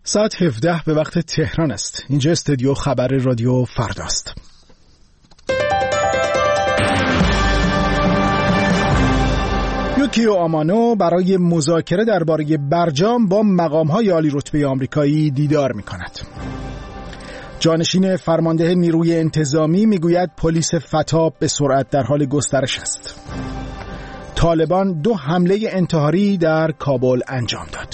ساعت 17 به وقت تهران است. اینجا استودیو خبر رادیو فرداست. یوکیو آمانو برای مذاکره درباره برجام با مقام‌های عالی رتبه آمریکایی دیدار می‌کند. جانشین فرمانده نیروی انتظامی میگوید پلیس فتا به سرعت در حال گسترش است. طالبان 2 حمله انتحاری در کابل انجام داد.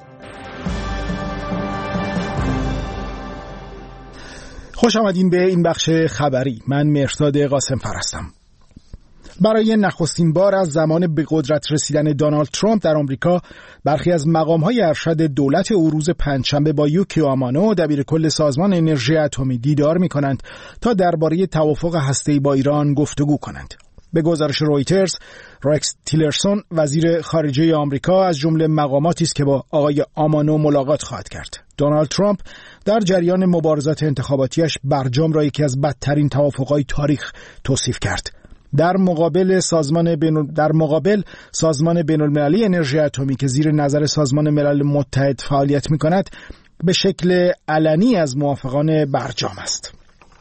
خوش آمدین به این بخش خبری. من مهرداد قاسم‌فر هستم. برای نخستین بار از زمان به قدرت رسیدن دونالد ترامپ در آمریکا، برخی از مقام‌های ارشد دولت او روز پنجشنبه با یوکیو آمانو دبیرکل سازمان انرژی اتمی دیدار می‌کنند تا درباره توافق هسته‌ای با ایران گفتگو کنند. به گزارش رویترز، رکس تیلرسون وزیر خارجه آمریکا از جمله مقاماتی است که با آقای آمانو ملاقات خواهد کرد. دونالد ترامپ در جریان مبارزات انتخاباتیش برجام را یکی از بدترین توافق‌های تاریخ توصیف کرد. در مقابل سازمان بین‌المللی انرژی اتمی که زیر نظر سازمان ملل متحد فعالیت می‌کند، به شکل علنی از موافقان برجام است.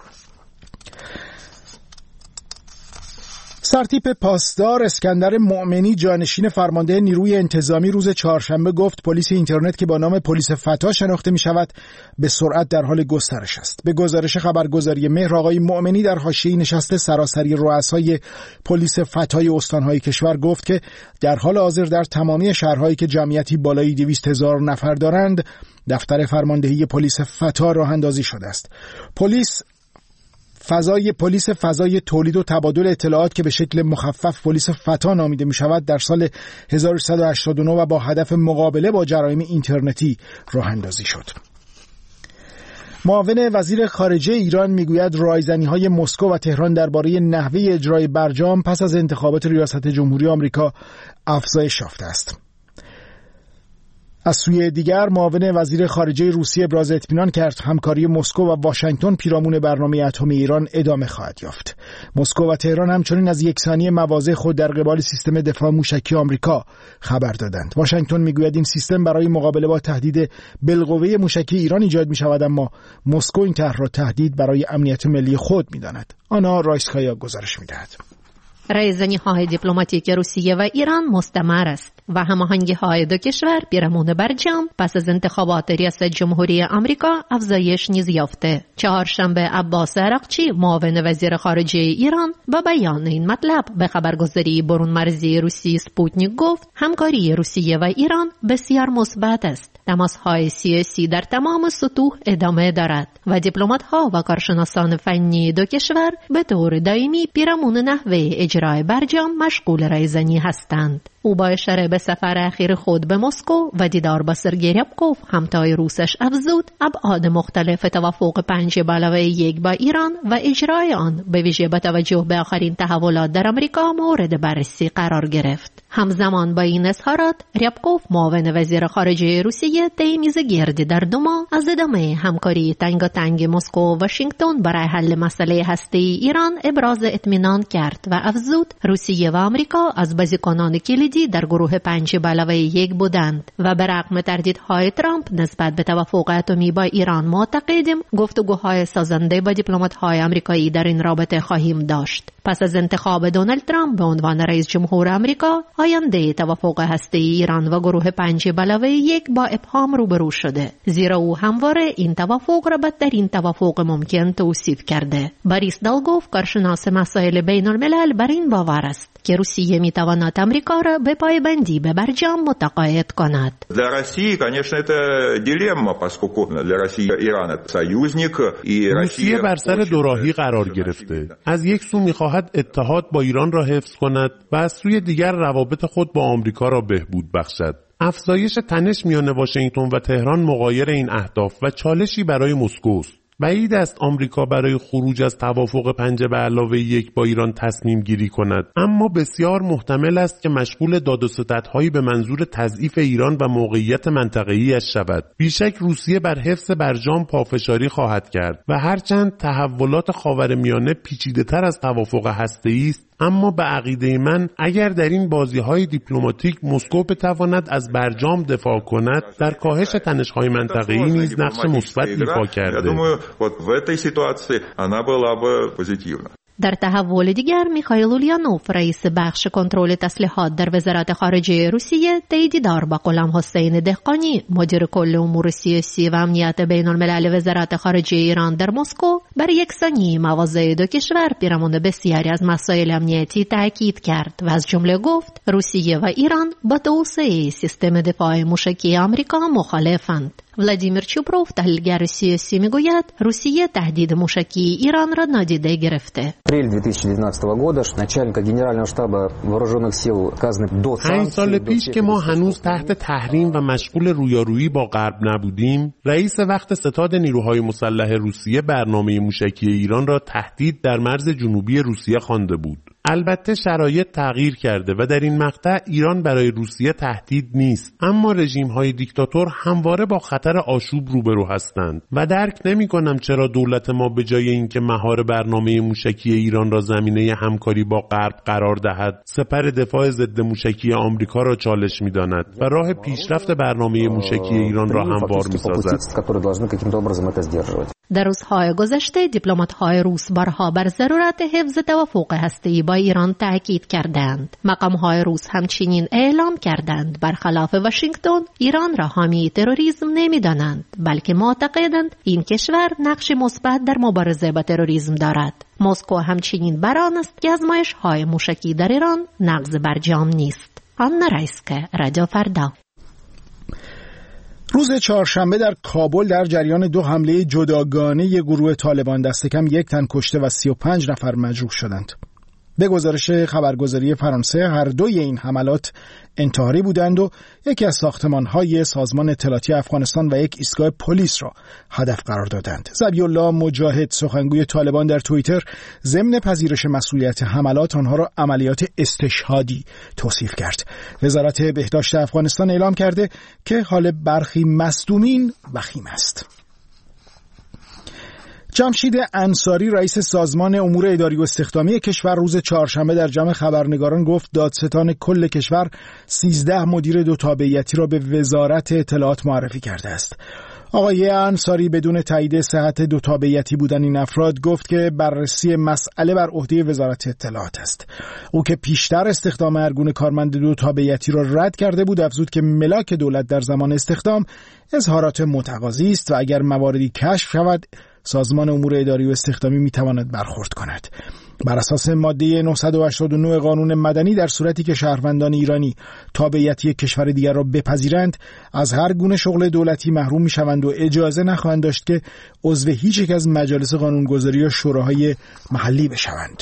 سرتیپ پاسدار اسکندر مؤمنی جانشین فرمانده نیروی انتظامی روز چهارشنبه گفت پلیس اینترنت که با نام پلیس فتا شناخته می شود به سرعت در حال گسترش است. به گزارش خبرگزاری مهر، آقای مؤمنی در حاشیه نشست سراسری رؤسای پلیس فتای استانهای کشور گفت که در حال حاضر در تمامی شهرهایی که جمعیتی بالای 200,000 نفر دارند دفتر فرماندهی پلیس فتا راه اندازی شده است. پلیس فضای تولید و تبادل اطلاعات که به شکل مخفف پلیس فتا نامیده می شود در سال 1389 و با هدف مقابله با جرایم اینترنتی راه اندازی شد. معاون وزیر خارجه ایران میگوید رایزنی‌های مسکو و تهران درباره نحوه اجرای برجام پس از انتخابات ریاست جمهوری آمریکا افزایش یافته است. از سوی دیگر معاون وزیر خارجه روسیه ابراز اطمینان کرد همکاری مسکو و واشنگتن پیرامون برنامه اتمی ایران ادامه خواهد یافت. مسکو و تهران همچنین از یکسانی مواضع خود در قبال سیستم دفاع موشکی آمریکا خبر دادند. واشنگتن میگوید این سیستم برای مقابله با تهدید بالقوه موشکی ایران ایجاد می‌شود، اما مسکو این طرح را تهدید برای امنیت ملی خود می‌داند. آنا رایسکایا گزارش می‌دهد. رایزنی‌های دیپلماتیک روسیه و ایران مستمر است و هماهنگی‌های دو کشور پیرامون برجام پس از انتخابات ریاست جمهوری آمریکا افزایش نیز یافته. چهارشنبه عباس عراقچی معاون وزیر خارجه ایران با بیان این مطلب به خبرگزاری برون مرزی روسی سپوتنیک گفت همکاری روسیه و ایران بسیار مثبت است. تماس‌های سیاسی در تمام سطوح ادامه دارد و دیپلمات‌ها و کارشناسان فنی دو کشور به طور دائمی پیرامون نحوه اجرای برجام مشغول رایزنی هستند. او با اشاره به سفر اخیر خود به مسکو و دیدار با سرگئی ریابکوف همتای روسش افزود ابعاد مختلف توافق 5+1 با ایران و اجرای آن به ویژه با توجه به آخرین تحولات در آمریکا مورد بررسی قرار گرفت. همزمان با این اظهارات ریابکوف معاون وزیر خارجه روسیه طی میز گردی در دوما از ادامه همکاری تنگاتنگ مسکو و واشنگتن برای حل مسئله هسته‌ای ایران ابراز اطمینان کرد و افزود روسیه و آمریکا از بازیکنان کلیدی در گروه 5+1 بودند و به رغم تردیدهای ترامپ نسبت به توافق اتمی با ایران معتقدیم گفتگوهای سازنده با دیپلمات‌های آمریکایی در این رابطه خواهیم داشت. پس از انتخاب دونالد ترامپ به عنوان رئیس جمهور آمریکا، آینده توافق هسته‌ای ایران و گروه 5+1 با ابهام روبرو شده، زیرا او همواره این توافق را بدترین توافق ممکن توصیف کرده. باریس دالگوف، کارشناس مسائل بین الملل، بر این باور است که روسیه میتواند آمریکا را به پایبندی به برجام متقاعد کند. Для России, конечно, это дилемма, поскольку для России Иран это союзник и روسیه بر سر دوراهی قرار گرفته. از یک سو می‌خواهد اتحاد با ایران را حفظ کند و از سوی دیگر روابط خود با آمریکا را بهبود بخشد. افزایش تنش میان واشنگتن و تهران مغایر این اهداف و چالشی برای مسکو است. بعید است آمریکا برای خروج از توافق 5+1 با ایران تصمیم گیری کند، اما بسیار محتمل است که مشغول داد و ستدهایی به منظور تضعیف ایران و موقعیت منطقه‌ایش شود. بیشک روسیه بر حفظ برجام پافشاری خواهد کرد و هرچند تحولات خاورمیانه پیچیده‌تر از توافق هسته‌ای است، اما به عقیده من اگر در این بازی‌های دیپلماتیک مسکو بتواند از برجام دفاع کند، در کاهش تنش‌های منطقه‌ای نیز نقش مثبت ایفا کرده. در تحول دیگر میخائیل اوليانوف رئیس بخش کنترل تسلیحات در وزارت خارجه روسیه طی دیدار با غلام حسین دهقانی مدیر کل امور سیاسی و امنیت بین الملل وزارت خارجه ایران در مسکو بر یکسانی مواضع دو کشور پیرامون بسیاری از مسائل امنیتی تاکید کرد و از جمله گفت روسیه و ایران با توسعه سیستم دفاع موشکی آمریکا مخالفند. ولادیمیر چوبروف تحلیلگر سیاسی میگوید روسیه تهدید موشکی ایران را نادیده گرفته. اپریل 2019 года начальник генерального штаба вооруженных сил указаны до 5 سال پیش که ما هنوز تحت تحریم و مشغول رویارویی با غرب نبودیم، رئیس وقت ستاد نیروهای مسلح روسیه برنامه موشکی ایران را تهدید در مرز جنوبی روسیه خوانده بود. البته شرایط تغییر کرده و در این مقطع ایران برای روسیه تهدید نیست، اما رژیم‌های دیکتاتور همواره با خطر آشوب روبرو هستند و درک نمی‌کنم چرا دولت ما به جای اینکه مهار برنامه موشکی ایران را زمینه همکاری با غرب قرار دهد، سپر دفاع ضد موشکی آمریکا را چالش می‌داند و راه پیشرفت برنامه موشکی ایران را هموار می‌سازد. در روزهای گذشته دیپلمات‌های روس بارها بر ضرورت حفظ توافق هسته‌ای با ایران تاکید کردند. مقام‌های روس همچنین اعلام کردند برخلاف واشنگتن ایران را حامی تروریسم نمی‌دانند، بلکه معتقدند این کشور نقش مثبت در مبارزه با تروریسم دارد. مسکو همچنین بر آن است که آزمایش‌های موشکی در ایران نقض برجام نیست. آنا رایسکه، رادیو فردا. روز چهارشنبه در کابل در جریان 2 حمله جداگانه گروه طالبان دست کم 1 تن کشته و 35 نفر مجروح شدند. به گزارش خبرگزاری فرانسه هر دوی این حملات انتحاری بودند و یکی از ساختمان‌های سازمان اطلاعاتی افغانستان و یک ایستگاه پلیس را هدف قرار دادند. ذبیح الله مجاهد سخنگوی طالبان در توییتر ضمن پذیرش مسئولیت حملات آنها را عملیات استشهادی توصیف کرد. وزارت بهداشت افغانستان اعلام کرده که حال برخی مصدومین وخیم است. جمشید انصاری رئیس سازمان امور اداری و استخدامی کشور روز چهارشنبه در جمع خبرنگاران گفت دادستان کل کشور 13 مدیر 2 تابعیتی را به وزارت اطلاعات معرفی کرده است. آقای انصاری بدون تایید صحت 2 تابعیتی بودن این افراد گفت که بررسی مسئله بر عهده وزارت اطلاعات است. او که پیشتر استخدام هر گونه کارمند 2 تابعیتی را رد کرده بود افزود که ملاک دولت در زمان استخدام اظهارات متقاضی است و اگر مواردی کشف شود سازمان امور اداری و استخدامی میتواند برخورد کند. بر اساس ماده 989 قانون مدنی در صورتی که شهروندان ایرانی تابعیتی کشور دیگر را بپذیرند از هر گونه شغل دولتی محروم میشوند و اجازه نخواهند داشت که عضو هیچ یک از مجالس قانونگذاری یا شوراهای محلی بشوند.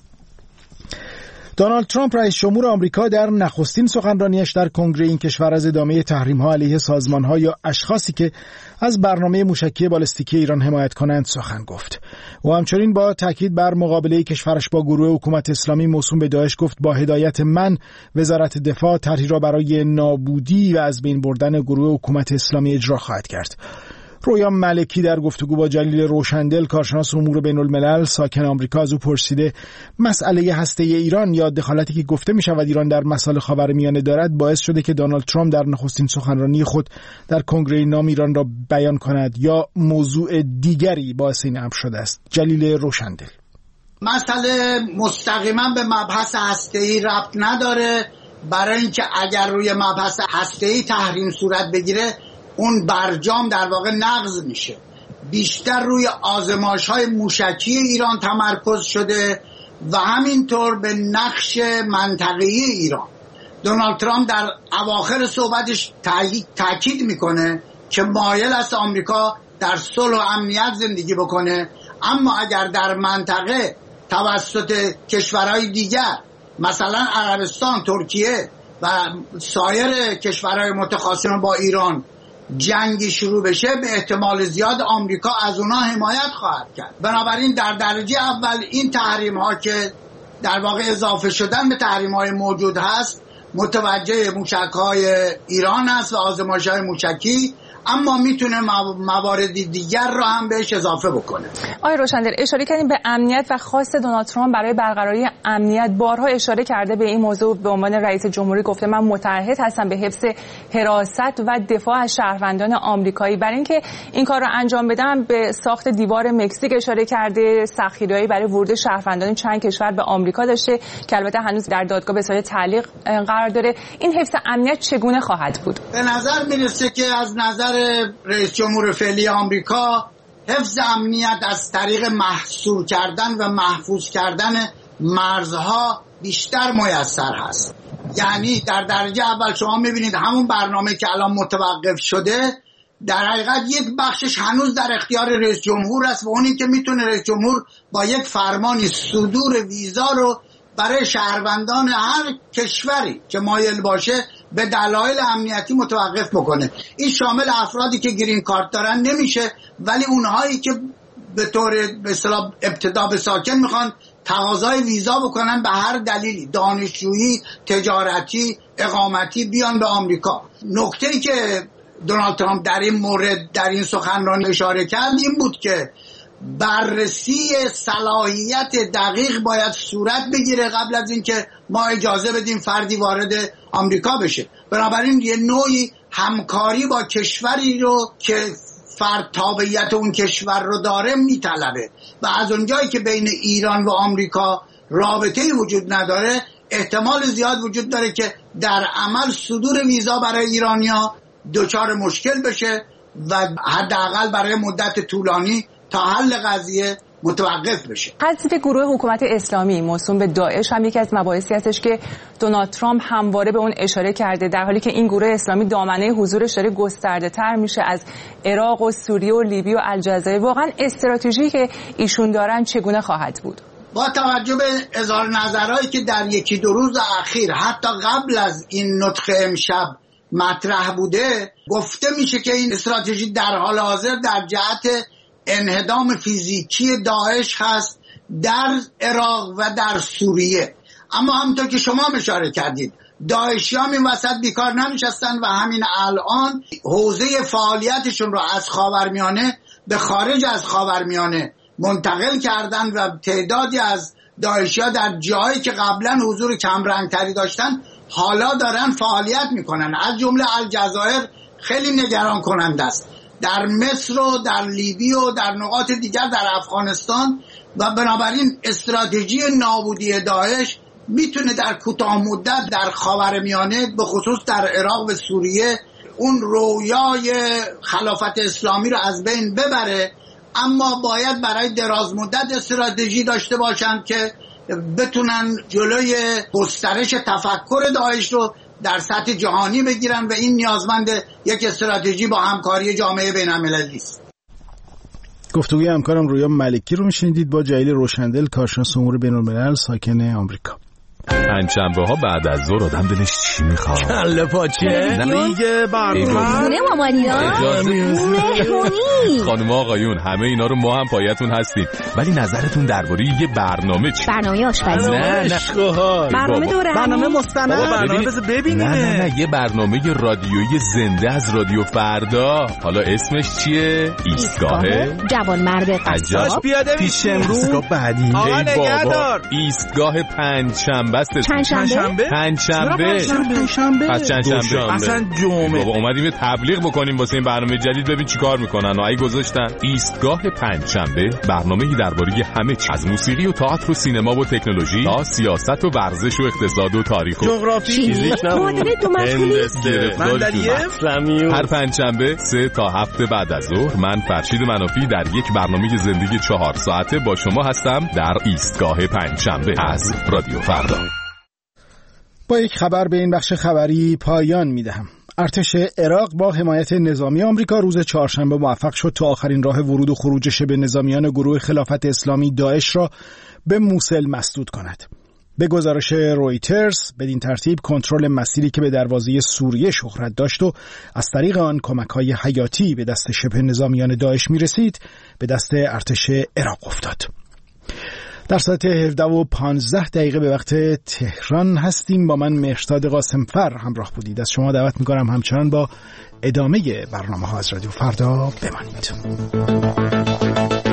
دونالد ترامپ رئیس جمهور آمریکا در نخستین سخنرانیش در کنگره این کشور از ادامه تحریم‌ها علیه سازمان‌ها یا اشخاصی که از برنامه موشکی بالستیکی ایران حمایت کنند سخن گفت. او همچنین با تاکید بر مقابله کشورش با گروه حکومت اسلامی موسوم به داعش گفت با هدایت من وزارت دفاع طرحی را برای نابودی و از بین بردن گروه حکومت اسلامی اجرا خواهد کرد. رویا ملکی در گفتگو با جلیل روشندل کارشناس امور بین الملل ساکن آمریکا از او پرسیده مسئله هسته ایران یا دخالتی که گفته می شود ایران در مسائل خاورمیانه دارد باعث شده که دونالد ترامپ در نخستین سخنرانی خود در کنگره نام ایران را بیان کند یا موضوع دیگری باعث این امر شده است. جلیل روشندل: مسئله مستقیما به مبحث هسته‌ای ربط نداره، برای اینکه اگر روی مبحث هسته‌ای تحریم صورت بگیره اون برجام در واقع نقض میشه. بیشتر روی آزمایش‌های موشکی ایران تمرکز شده و همینطور به نقش منطقه‌ای ایران. دونالد ترامپ در اواخر صحبتش تاکید میکنه که مایل است آمریکا در صلح و امنیت زندگی بکنه، اما اگر در منطقه توسط کشورهای دیگر مثلا عربستان، ترکیه و سایر کشورهای متخاصم با ایران جنگی شروع بشه به احتمال زیاد آمریکا از اونها حمایت خواهد کرد. بنابراین در درجه اول این تحریم ها که در واقع اضافه شدن به تحریم های موجود هست متوجه موشک های ایران است و آزمایش های موشکی، اما میتونه موارد دیگر رو هم بهش اضافه بکنه. آقای روشندل، اشاره کردیم به امنیت و خواست دونالد ترامپ برای برقراری امنیت. بارها اشاره کرده به این موضوع. به عنوان رئیس جمهوری گفته من متعهد هستم به حفظ حراست و دفاع از شهروندان آمریکایی. برای اینکه این کار رو انجام بدم به ساخت دیوار مکزیک اشاره کرده، سختگیری‌هایی برای ورود شهروندان چند کشور به آمریکا داشته که البته هنوز در دادگاه به صورت تعلیق قرار داره. این حفظ امنیت چگونه خواهد بود؟ به نظر میرسه که از نظر رئیس جمهور فعلی آمریکا حفظ امنیت از طریق محصور کردن و محفوظ کردن مرزها بیشتر میسر هست. یعنی در درجه اول شما میبینید همون برنامه که الان متوقف شده در حقیقت یک بخشش هنوز در اختیار رئیس جمهور است و اونی که میتونه رئیس جمهور با یک فرمانی صدور ویزا رو برای شهروندان هر کشوری که مایل باشه به دلایل امنیتی متوقف بکنه. این شامل افرادی که گرین کارت دارن نمیشه، ولی اونهایی که به طور به اصطلاح ابتدا به ساکن میخوان تقاضای ویزا بکنن به هر دلیلی، دانشجویی، تجارتی، اقامتی، بیان به آمریکا. نکته‌ای که دونالد ترامپ در این مورد در این سخنرانی اشاره کرد این بود که بررسی صلاحیت دقیق باید صورت بگیره قبل از اینکه ما اجازه بدیم فردی وارد آمریکا بشه. بنابراین یه نوعی همکاری با کشوری رو که فرد تابعیت اون کشور رو داره میطلبه و از اونجایی که بین ایران و آمریکا رابطه‌ای وجود نداره احتمال زیاد وجود داره که در عمل صدور ویزا برای ایرانی‌ها دچار مشکل بشه و حداقل برای مدت طولانی تا حل قضیه متوقف بشه. حذف گروه حکومت اسلامی موسوم به داعش هم یکی از مباحثی هستش که دونالد ترامپ همواره به اون اشاره کرده، در حالی که این گروه اسلامی دامنه حضورش داره گسترده تر میشه از عراق و سوریه و لیبی و الجزایر. واقعا استراتژی که ایشون دارن چگونه خواهد بود؟ با توجه به اظهار نظرهایی که در یکی دو روز اخیر حتی قبل از این نطق امشب مطرح بوده، گفته میشه که این استراتژی در حال حاضر در جهت انهدام فیزیکی داعش هست در عراق و در سوریه. اما همونطور که شما اشاره کردید داعشیان این وسط بیکار ننشستن و همین الان حوزه فعالیتشون رو از خاورمیانه به خارج از خاورمیانه منتقل کردن و تعدادی از داعشی‌ها در جایی که قبلا حضور کمرنگتری داشتن حالا دارن فعالیت میکنن. از جمله الجزایر خیلی نگران کننده است، در مصر و در لیبی و در نقاط دیگر در افغانستان، و بنابراین استراتژی نابودی داعش میتونه در کوتاه مدت در خاورمیانه به خصوص در عراق و سوریه اون رویای خلافت اسلامی رو از بین ببره. اما باید برای دراز مدت استراتژی داشته باشند که بتونن جلوی گسترش تفکر داعش رو در سطح جهانی بگیرن و این نیازمند یک استراتژی با همکاری جامعه بین‌المللی است. گفتگوی همکارم رویا ملکی رو میشنیدید با جلیل روشندل، کارشناس امور بین‌الملل ساکن آمریکا. پنجشنبه ها بعد از ظهر آدم دلش چی میخواد؟ کله پاچه، دیگه برنامه مامانینا، خانم آقایون، همه اینا رو ما هم پایتون هستیم، ولی نظرتون درباره یه برنامه چی؟ برنامه آشپزی، نه برنامه دورمی، برنامه مستند، برنامه بذار ببینیم. نه یه برنامه رادیویی زنده از رادیو فردا. حالا اسمش چیه؟ ایستگاه جوانمرد قصاب، پیش امروز ایستگاه بعدی. آقا نگهدار، ایستگاه پنجشنبه است. پنجشنبه اصلا جمعه. بابا اومدیم تبلیغ بکنیم واسه این برنامه جدید، ببین چیکار میکنن. و ای گذاشتن ایستگاه پنجشنبه، برنامه‌ای درباره همه چیز، از موسیقی و تئاتر و سینما و تکنولوژی تا سیاست و ورزش و اقتصاد و تاریخ و جغرافی، فیزیک، معادله دو مخولی، هر پنجشنبه 3 تا 7 بعد از ظهر من فرشید منافی در یک برنامه زندگی 4 ساعته با شما هستم در ایستگاه پنجشنبه از رادیو فردا. با یک خبر به این بخش خبری پایان میدهم. ارتش عراق با حمایت نظامی آمریکا روز چهارشنبه موفق شد تا آخرین راه ورود و خروج شبه نظامیان گروه خلافت اسلامی داعش را به موصل مسدود کند. به گزارش رویترز بدین ترتیب کنترل مسیری که به دروازه سوریه شهرت داشت و از طریق آن کمک‌های حیاتی به دست شبه نظامیان داعش می‌رسید به دست ارتش عراق افتاد. در ساعت 17:15 به وقت تهران هستیم. با من مهرزاد قاسمفر همراه بودید. از شما دعوت میکنم همچنان با ادامه برنامه ها از رادیو فردا بمانید.